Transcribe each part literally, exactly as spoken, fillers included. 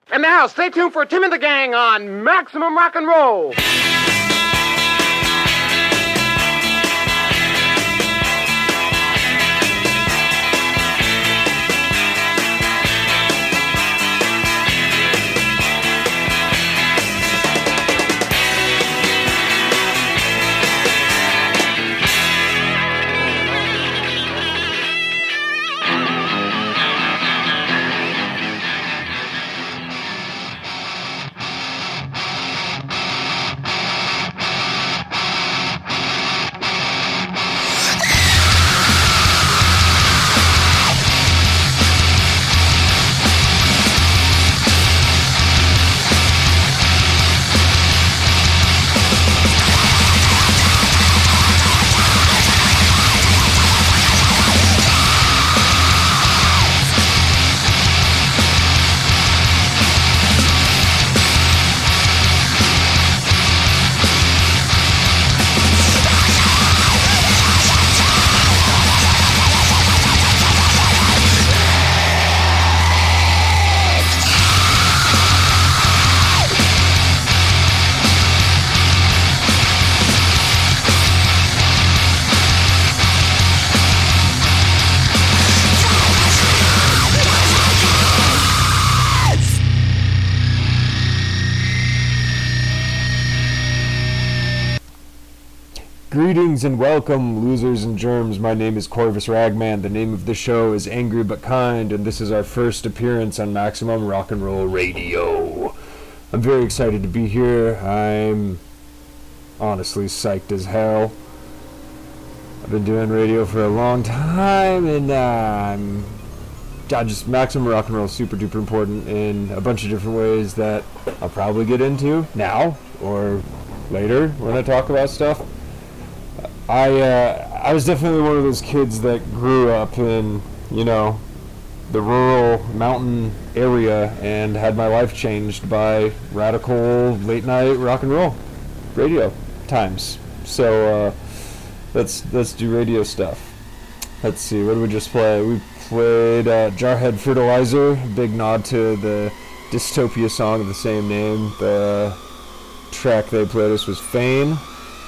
And now, stay tuned for Tim and the Gang on Maximum Rock and Roll. Greetings and welcome, losers and germs. My name is Corvus Ragman. The name of the show is Angry But Kind, and this is our first appearance on Maximum Rock and Roll Radio. I'm very excited to be here. I'm honestly psyched as hell. I've been doing radio for a long time, and uh, I'm God, just Maximum Rock and Roll is super duper important in a bunch of different ways that I'll probably get into now or later when I talk about stuff. I uh, I was definitely one of those kids that grew up in, you know, the rural mountain area and had my life changed by radical late night rock and roll radio times. So uh, let's let's do radio stuff. Let's see, what did we just play? We played uh, Jarhead Fertilizer, big nod to the Dystopia song of the same name. The track they played us was Fane.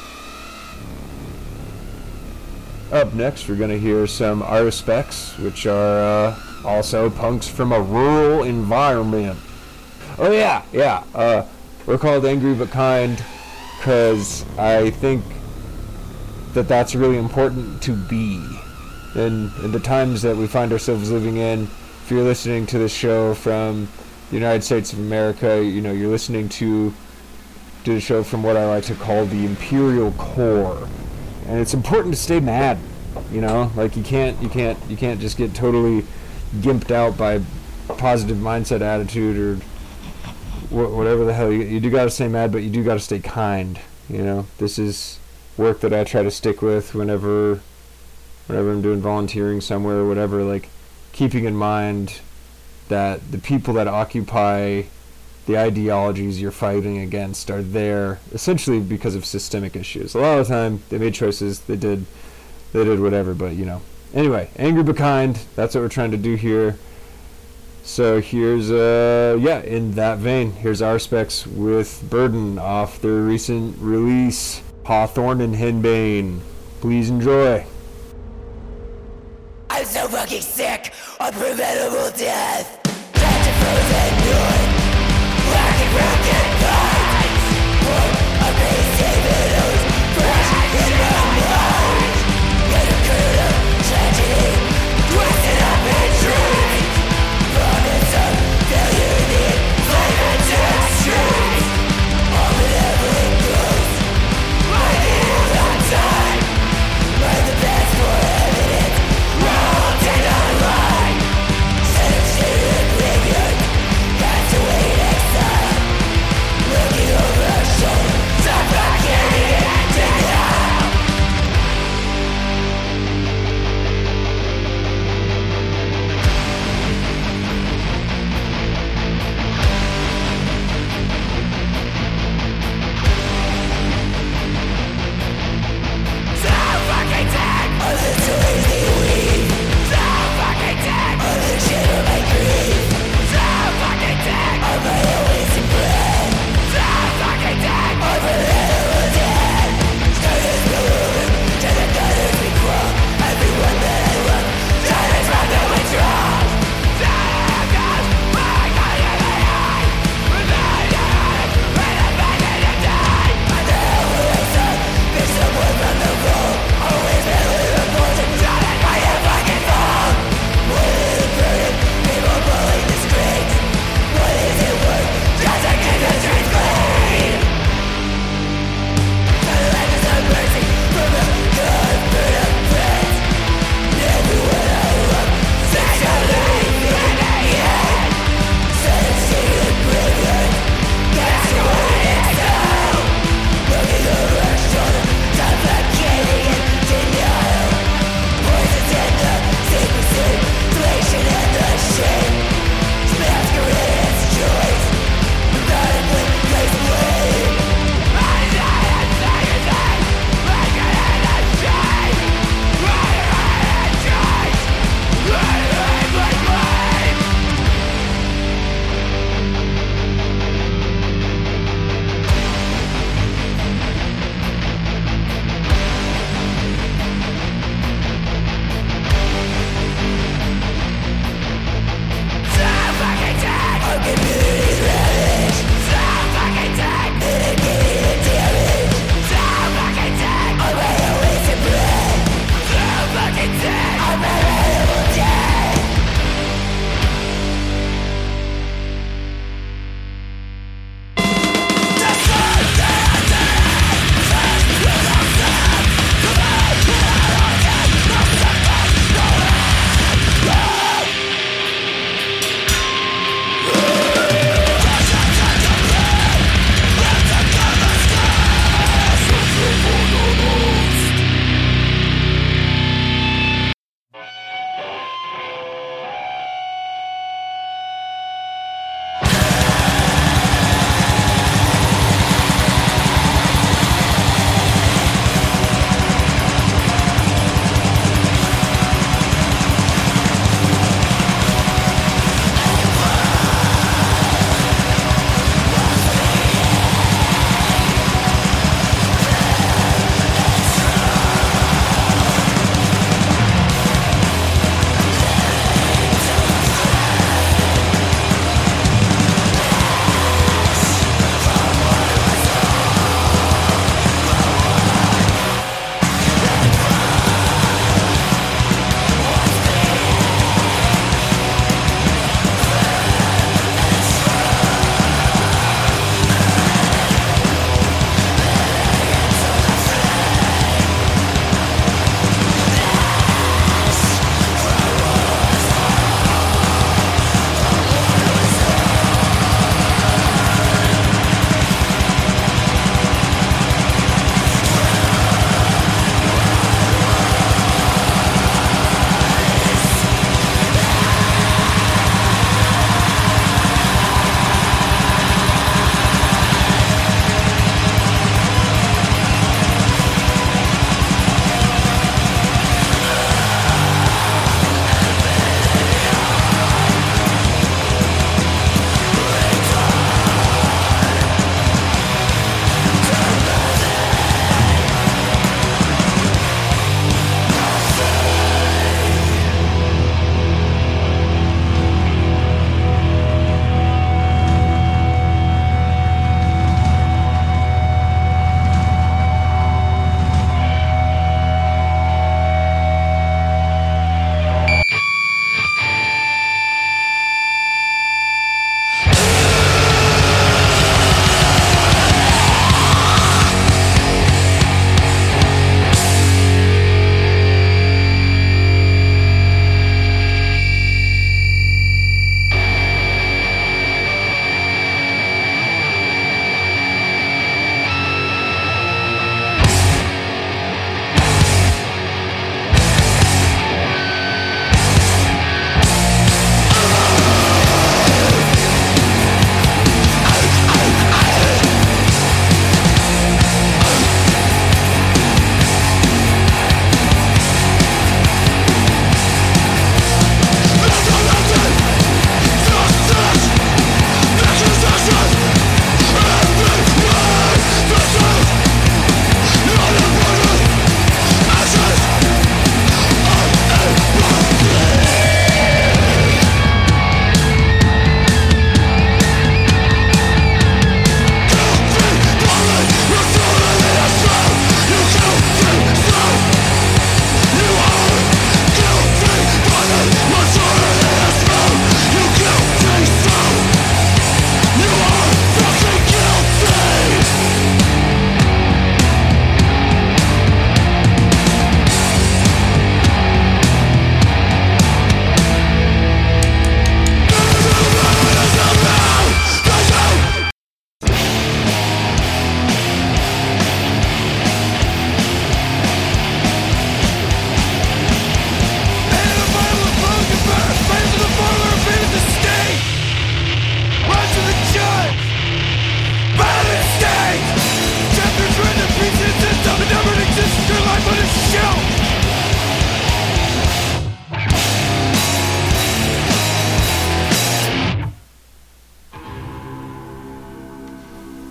Up next, we're going to hear some Arispecs, which are uh, also punks from a rural environment. Oh yeah, yeah, uh, we're called Angry But Kind because I think that that's really important to be. In, in the times that we find ourselves living in, if you're listening to this show from the United States of America, you know, you're listening to, to the show from what I like to call the Imperial Core. And it's important to stay mad, you know, like you can't, you can't, you can't just get totally gimped out by positive mindset attitude or wh- whatever the hell. You, you do got to stay mad, but you do got to stay kind. You know, this is work that I try to stick with whenever, whenever I'm doing volunteering somewhere or whatever. Like keeping in mind that the people that occupy the ideologies you're fighting against are there essentially because of systemic issues. A lot of the time they made choices, they did they did whatever, but you know. Anyway, Angry But Kind, that's what we're trying to do here. So here's uh yeah, in that vein, here's Arispecs with Burden off their recent release, Hawthorne and Henbane. Please enjoy. I'm so fucking sick of preventable death. Such a frozen north. Rocket, rocket, vibes. What a crazy videos. Fresh in my mind. You're the current of tragedy. Twisted up in dreams. Promise of failure in the flavor to extremes. All benevolent ghosts. My views on time. Like the best for evidence. Wrong and online. Set of shit in graveyard. That's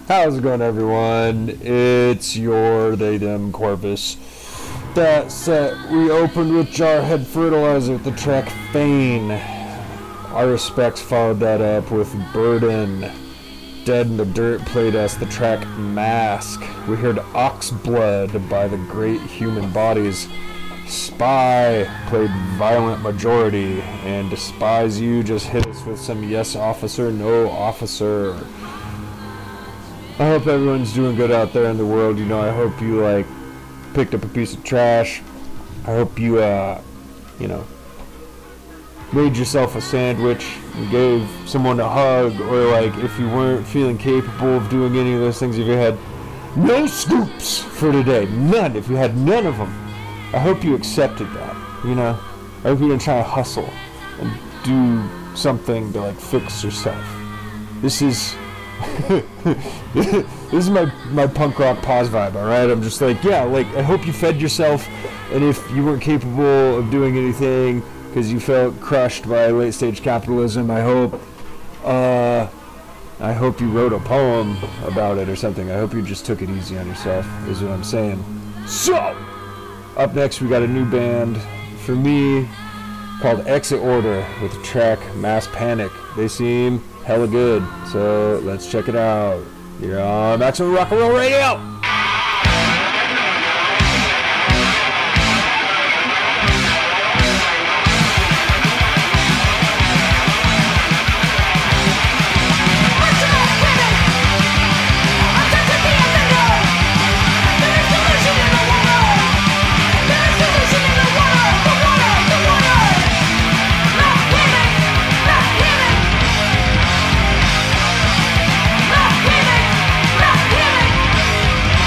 How's it going, everyone? It's your They Them Corvus. That set, we opened with Jarhead Fertilizer with the track Fane. Our Respects followed that up with Burden. Dead in the Dirt played us the track Mask. We heard Oxblood by the Great Human Bodies. Spy played Violent Majority. And Despise You just hit us with some Yes Officer, No Officer. I hope everyone's doing good out there in the world. You know, I hope you, like, picked up a piece of trash. I hope you, uh, you know, made yourself a sandwich and gave someone a hug. Or, like, if you weren't feeling capable of doing any of those things, if you had no scoops for today, none, if you had none of them, I hope you accepted that, you know? I hope you didn't try to hustle and do something to, like, fix yourself. This is... this is my my punk rock pause vibe, alright? I'm just like, yeah, like, I hope you fed yourself, and if you weren't capable of doing anything because you felt crushed by late stage capitalism, I hope, uh, I hope you wrote a poem about it or something. I hope you just took it easy on yourself, is what I'm saying. So, up next we got a new band for me called Exit Order with the track Mass Panic. They seem hella good, so let's check it out. You're on Maximum Rock and Roll Radio! Not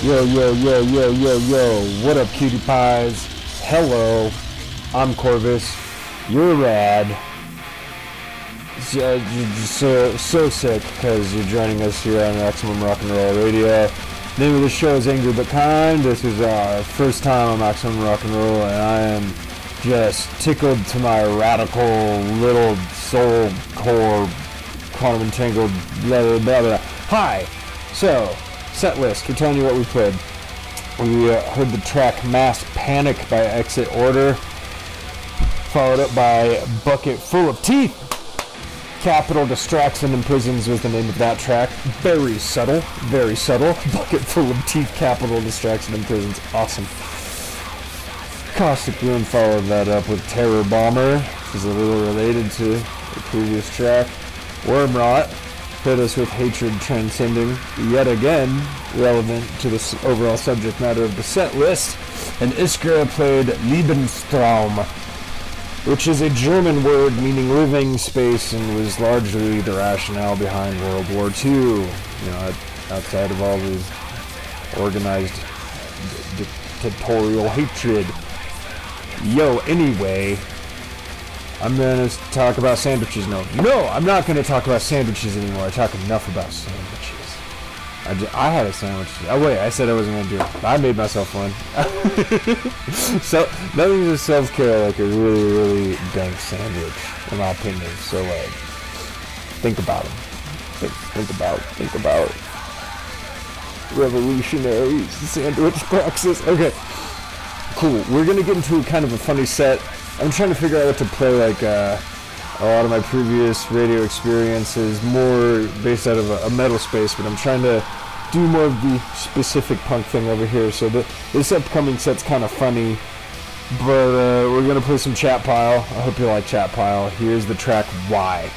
Yo, yo, yo, yo, yo, yo. What up, cutie pies? Hello. I'm Corvus. You're rad. So, so, so sick because you're joining us here on Maximum Rock and Roll Radio. The name of the show is Angry But Kind. This is our first time on Maximum Rock and Roll, and I am just tickled to my radical little soul core, quantum entangled, blah, blah, blah, blah. Hi. So, set list. We're telling you what we played. We uh, heard the track Mass Panic by Exit Order, followed up by Bucket Full of Teeth. Capital Distracts and Imprisons was the name of that track. Very subtle, very subtle. Bucket Full of Teeth, Capital Distracts and Imprisons. Awesome. Caustic Ruin followed that up with Terror Bomber, which is a little related to the previous track. Wormrot hit us with Hatred Transcending, yet again relevant to the overall subject matter of the set list. And Iskra played Lebensraum, which is a German word meaning living space and was largely the rationale behind World War Two. You know, outside of all the organized d- dictatorial hatred. Yo, anyway, I'm going to talk about sandwiches. No, no, I'm not going to talk about sandwiches anymore. I talk enough about sandwiches. I, just, I had a sandwich. Oh, wait, I said I wasn't going to do it. I made myself one. So, nothing's a self-care like a really, really dank sandwich, in my opinion. So, like, think about them. Think, think about, think about revolutionary sandwich praxis. Okay, cool. We're going to get into kind of a funny set. I'm trying to figure out what to play, like, uh, a lot of my previous radio experiences, more based out of a, a metal space, but I'm trying to do more of the specific punk thing over here. So the, this upcoming set's kind of funny, but uh, we're going to play some Chat Pile. I hope you like Chat Pile. Here's the track Why.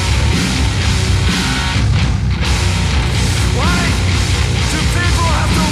Why do people have to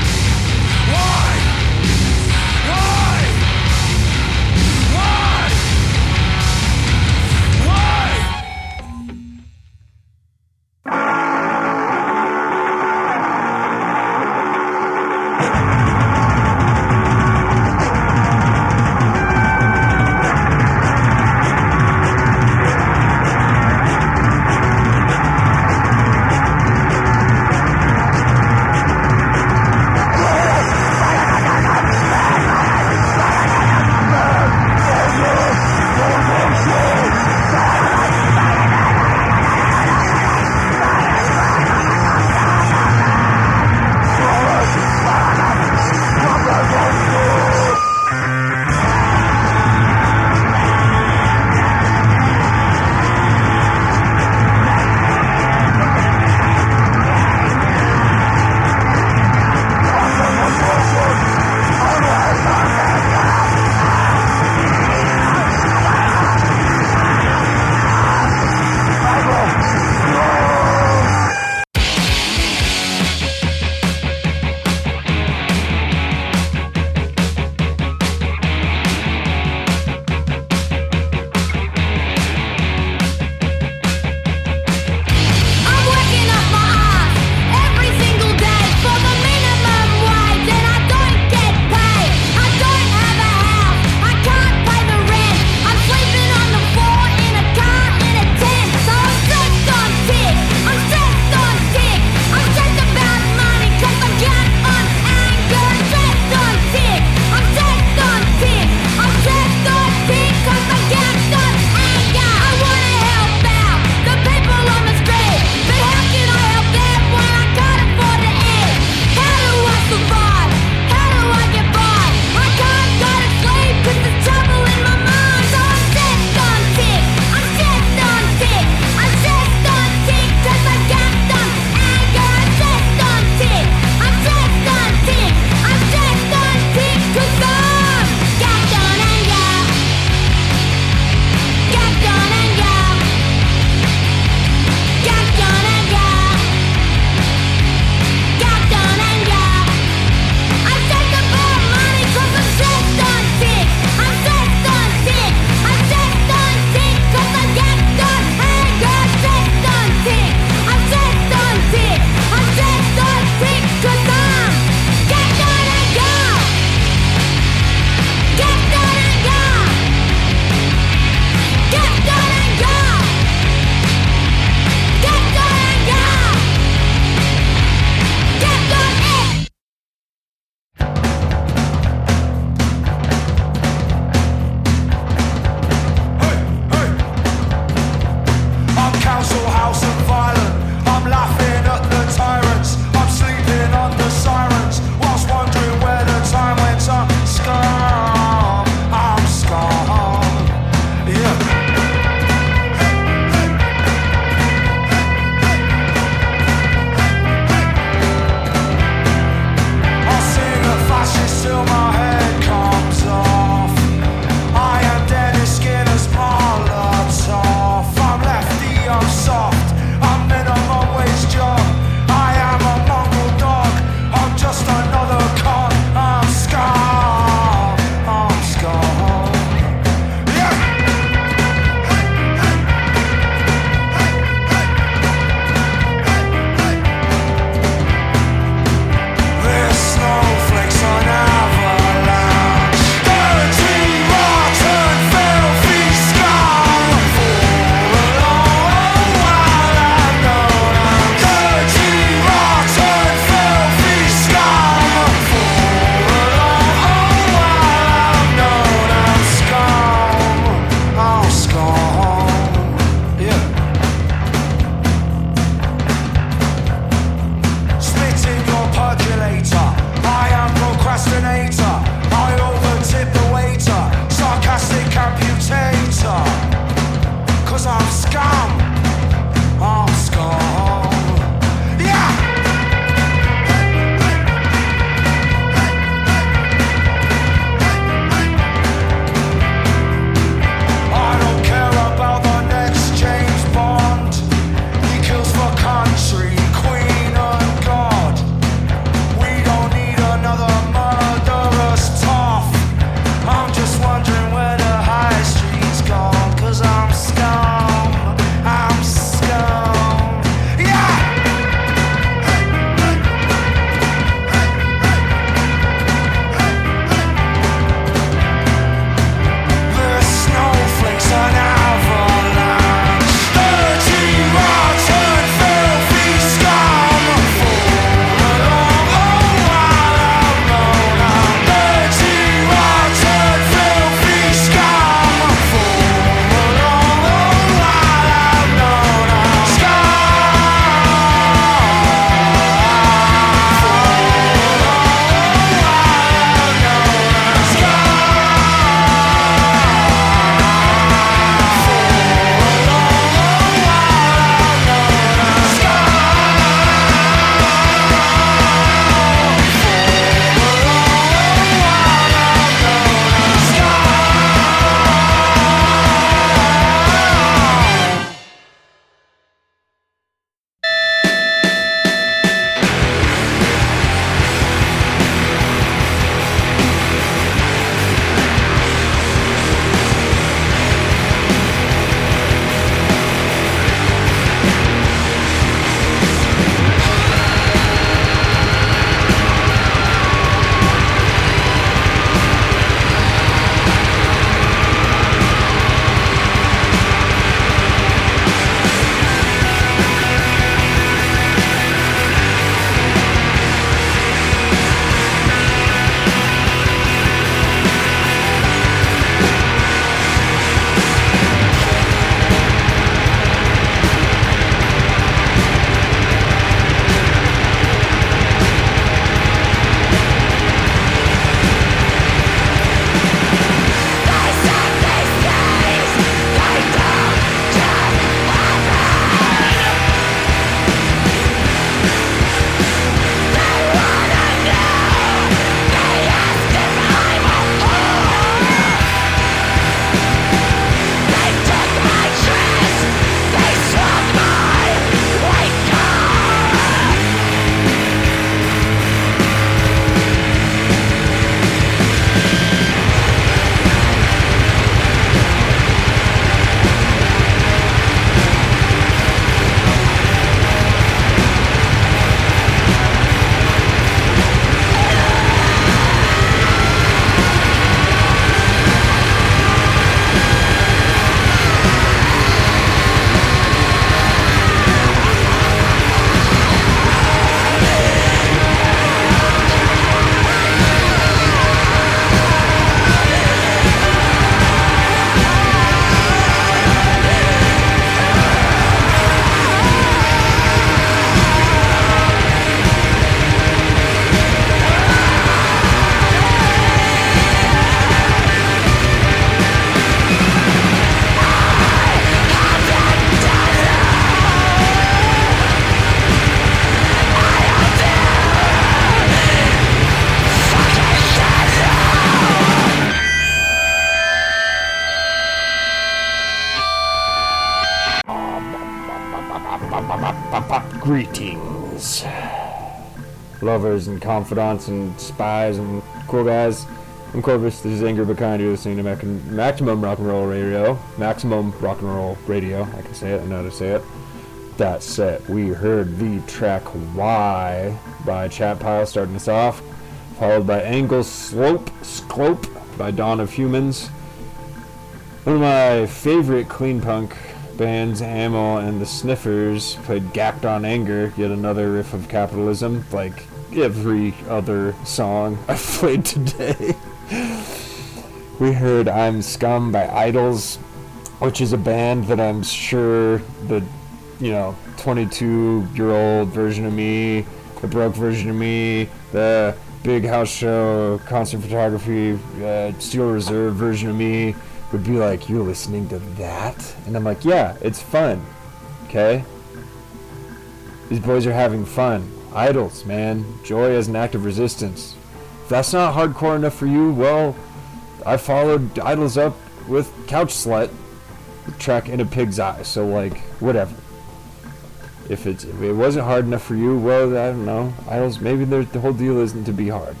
Greetings, lovers and confidants and spies and cool guys. I'm Corvus, this is Angry But Kind. You're listening to Mac- Maximum Rock and Roll Radio. Maximum Rock and Roll Radio. I can say it, I know how to say it. That said, we heard the track Y by Chat Pile starting us off, followed by Angle Slope, Sclope by Dawn of Humans. One of my favorite clean punk bands, Ammo and the Sniffers, played Gacked on Anger, yet another riff of capitalism, like every other song I've played today. We heard I'm Scum by Idols, which is a band that I'm sure the, you know, twenty-two-year-old version of me, the broke version of me, the big house show, concert photography, uh, Steel Reserve version of me would be like, you're listening to that? And I'm like, yeah, it's fun, okay? These boys are having fun. Idols, man. Joy as an act of resistance. If that's not hardcore enough for you, well, I followed Idols up with Couch Slut, the track In a Pig's Eye, so like, whatever. If, it's, if it wasn't hard enough for you, well, I don't know. Idols, maybe the whole deal isn't to be hard.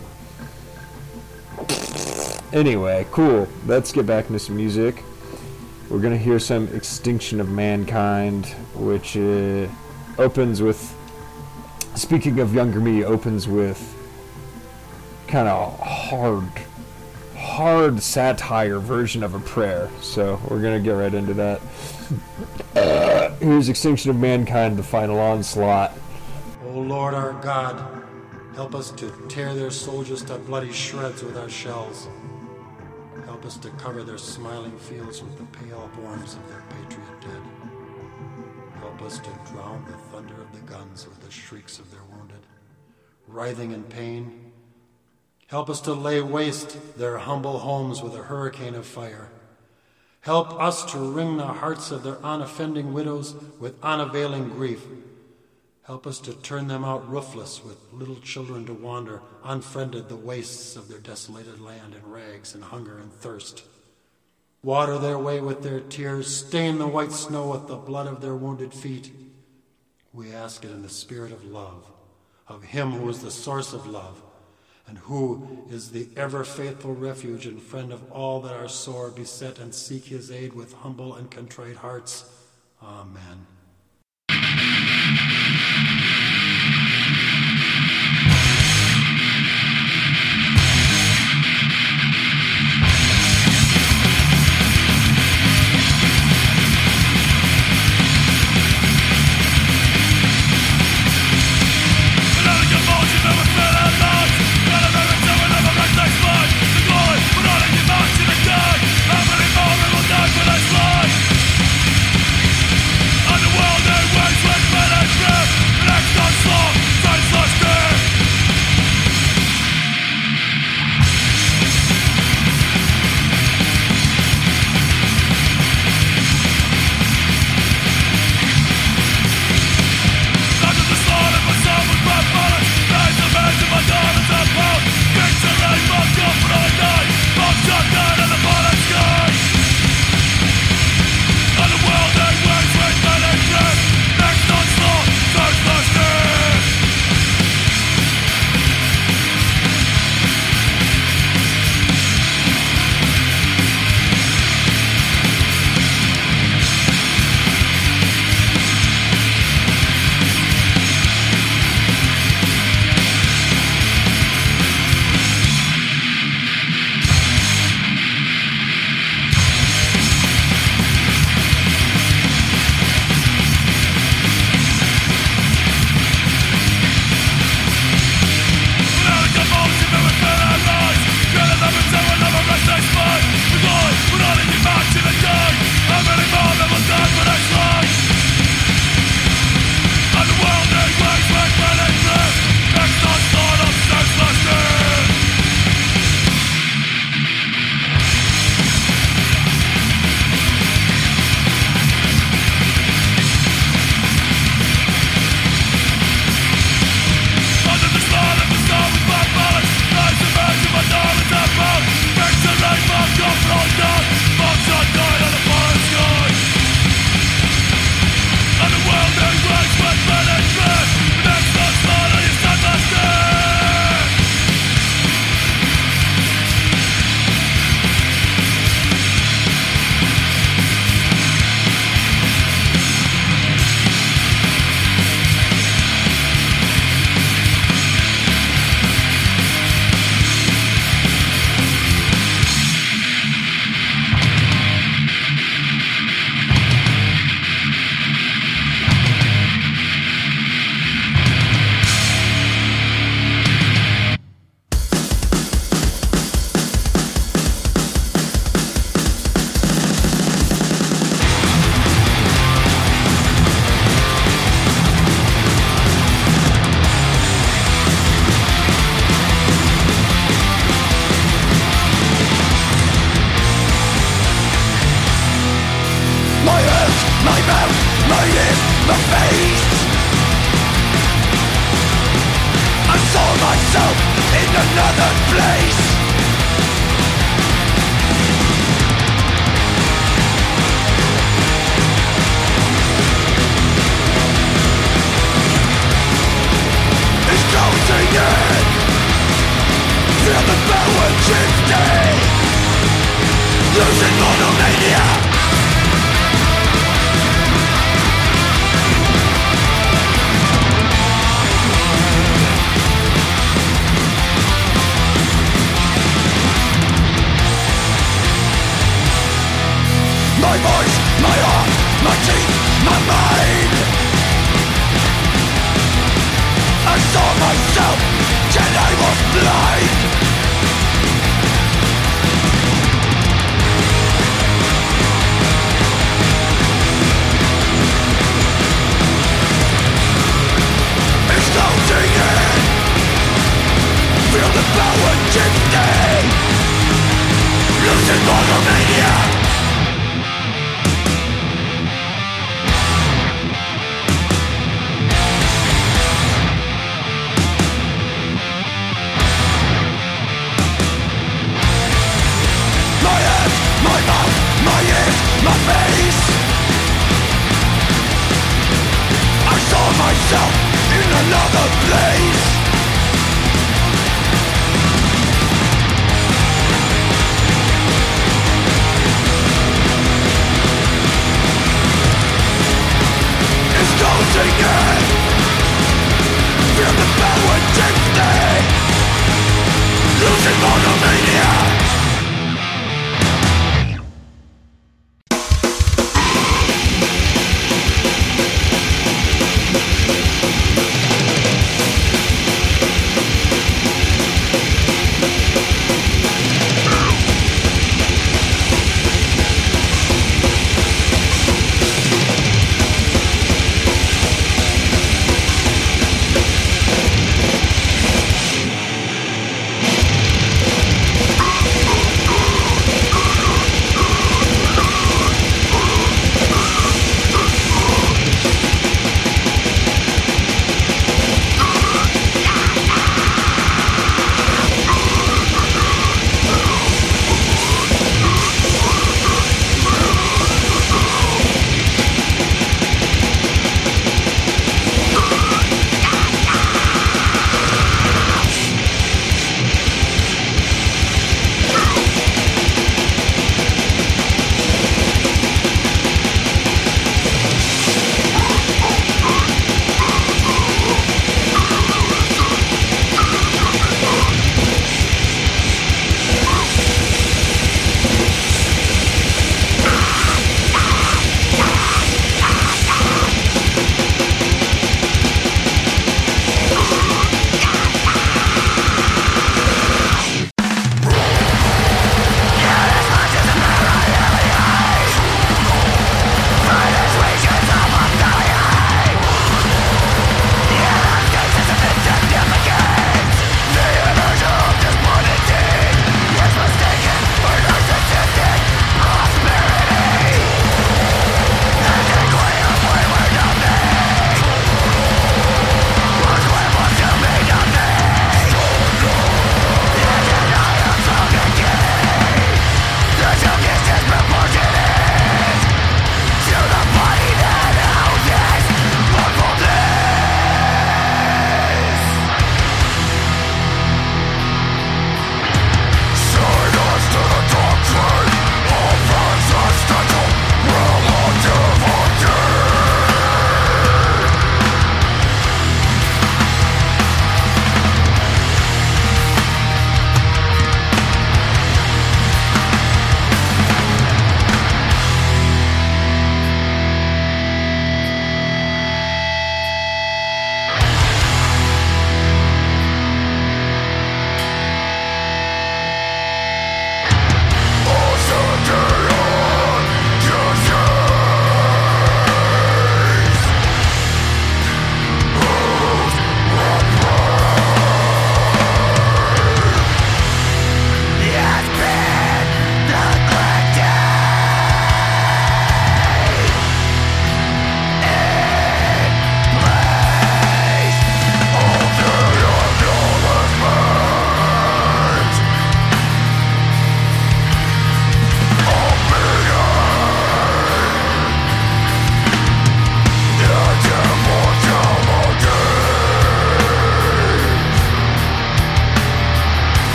Anyway, cool. Let's get back into some music. We're going to hear some Extinction of Mankind, which uh, opens with, speaking of younger me, opens with kind of hard, hard satire version of a prayer. So we're going to get right into that. Uh, here's Extinction of Mankind, the final onslaught. O Lord our God, help us to tear their soldiers to bloody shreds with our shells. Help us to cover their smiling fields with the pale forms of their patriot dead. Help us to drown the thunder of the guns with the shrieks of their wounded, writhing in pain. Help us to lay waste their humble homes with a hurricane of fire. Help us to wring the hearts of their unoffending widows with unavailing grief. Help us to turn them out roofless with little children to wander, unfriended, the wastes of their desolated land in rags and hunger and thirst. Water their way with their tears, stain the white snow with the blood of their wounded feet. We ask it in the spirit of love, of Him who is the source of love, and who is the ever-faithful refuge and friend of all that are sore beset and seek His aid with humble and contrite hearts. Amen. Underworld, they waste with men and strip. my face. I saw myself in another place. It's closing in. Feel the power drifting, losing monomania. My voice, my heart, my teeth, my mind. I saw myself, and I was blind. It's closing in. Feel the power shifting, losing monomania.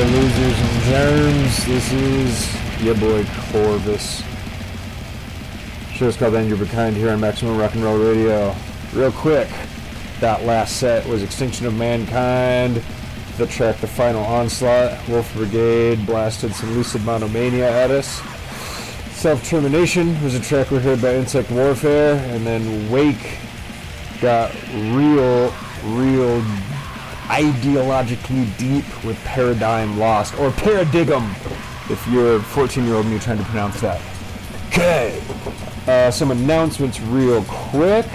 losers and germs. This is your boy Corvus. Show's called Anger Be Kind here on Maximum Rock and Roll Radio. Real quick, that last set was Extinction of Mankind. The track The Final Onslaught. Wolf Brigade blasted some Lucid Monomania at us. Self-Termination was a track we heard by Insect Warfare. And then Wake got real, real ideologically deep with Paradigm Lost. Or Paradigm, if you're a fourteen-year-old and you're trying to pronounce that. Okay. Uh, some announcements real quick.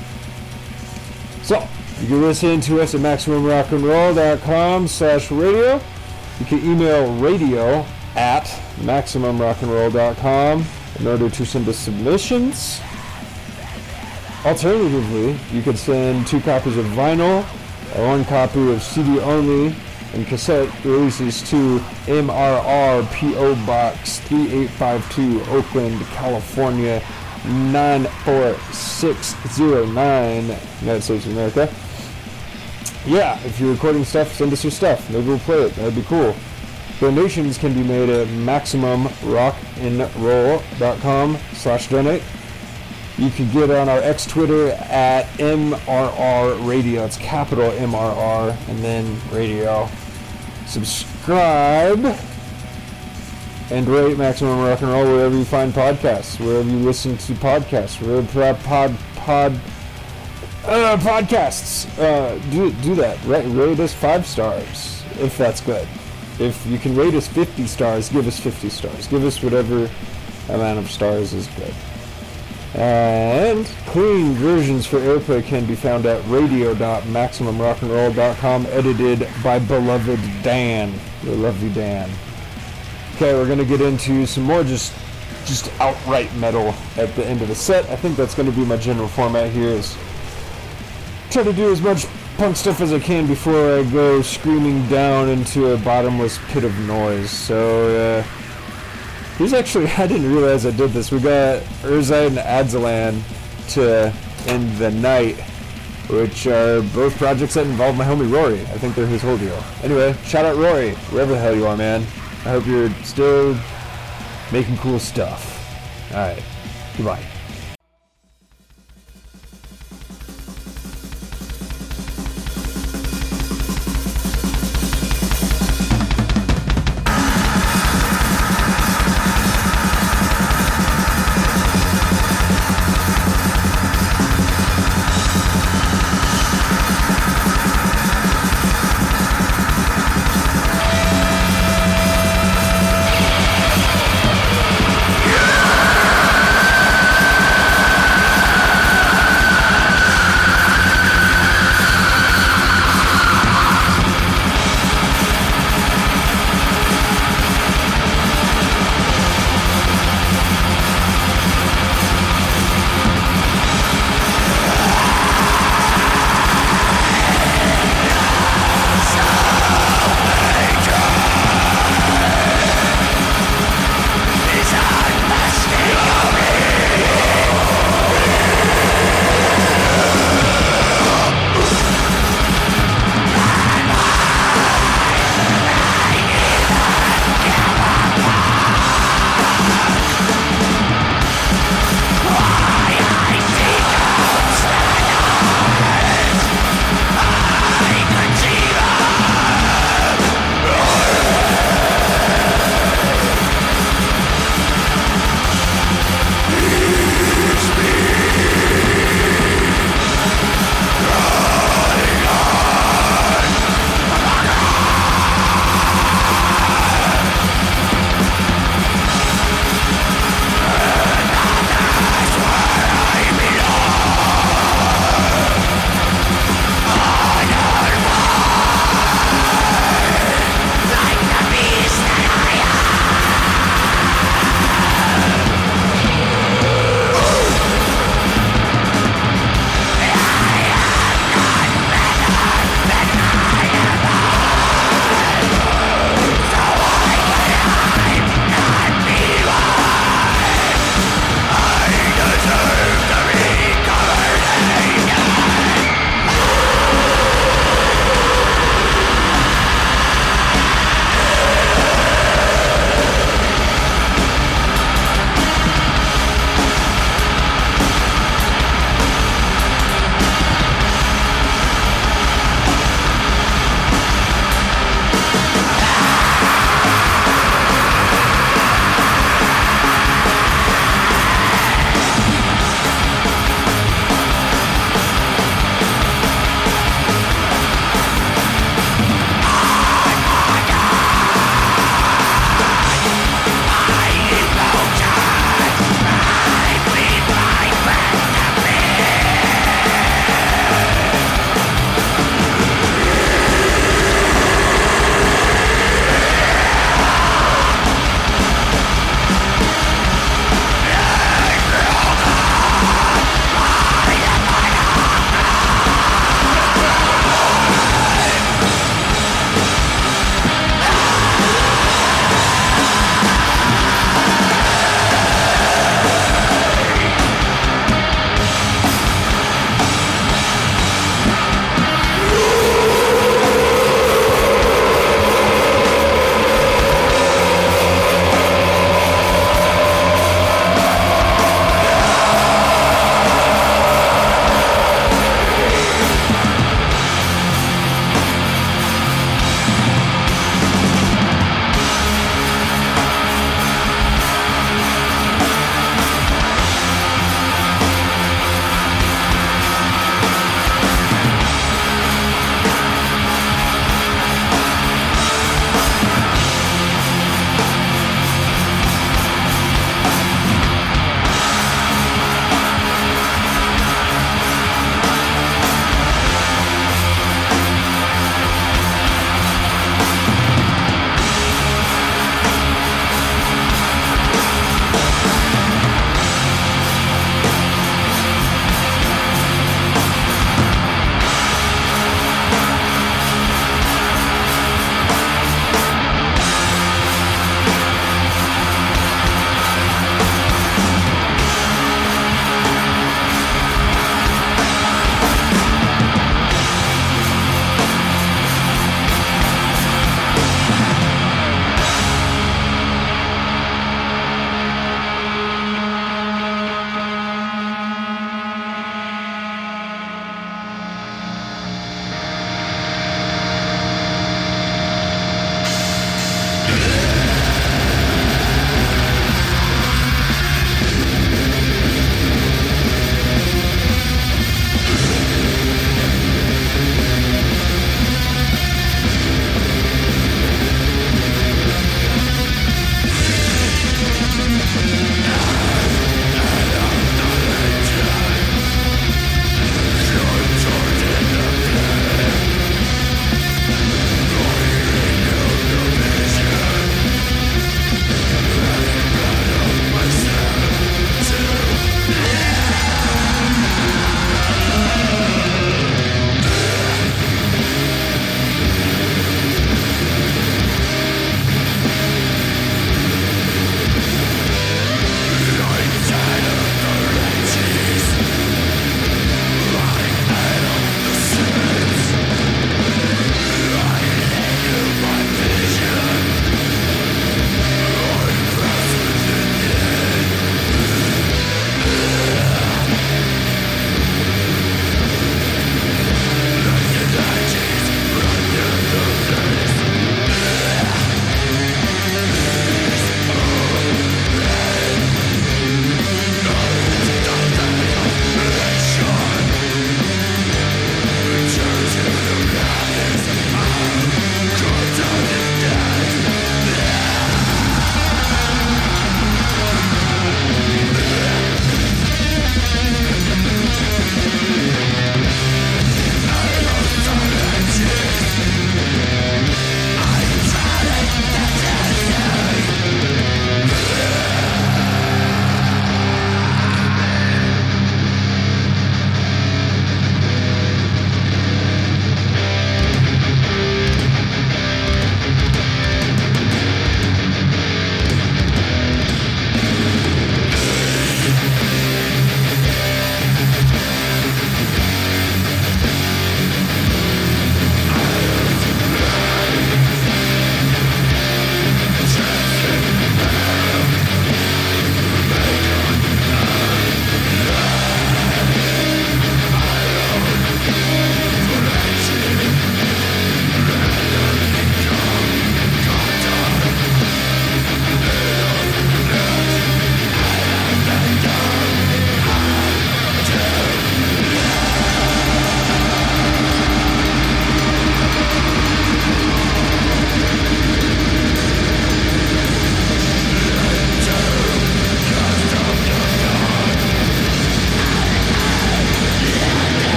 So, you can listen to us at maximum rock and roll dot com slash radio. You can email radio at maximum rock and roll dot com in order to send us submissions. Alternatively, you can send two copies of vinyl, or one copy of C D only, and cassette releases to M R R P O Box three eight five two, Oakland, California nine four six zero nine, United States of America. Yeah, if you're recording stuff, send us your stuff. Maybe we'll play it. That'd be cool. Donations can be made at maximum rock and roll dot com slash donate. You can get on our ex-Twitter at M R R Radio. It's capital M R R and then radio. Subscribe and rate Maximum Rock and Roll wherever you find podcasts, wherever you listen to podcasts, wherever pod pod uh, podcasts. Uh, do do that. Rate, rate us five stars if that's good. If you can rate us fifty stars, give us fifty stars. Give us whatever amount of stars is good. And clean versions for airplay can be found at radio dot maximum rock and roll dot com, edited by beloved Dan. We love you, Dan. Okay, we're going to get into some more just just outright metal at the end of the set. I think that's going to be my general format here, is try to do as much punk stuff as I can before I go screaming down into a bottomless pit of noise. So, uh, here's actually, I didn't realize I did this. We got Urzite and Adzalan to End the Night, which are both projects that involve my homie Rory. I think they're his whole deal. Anyway, shout out Rory, wherever the hell you are, man. I hope you're still making cool stuff. Alright, goodbye.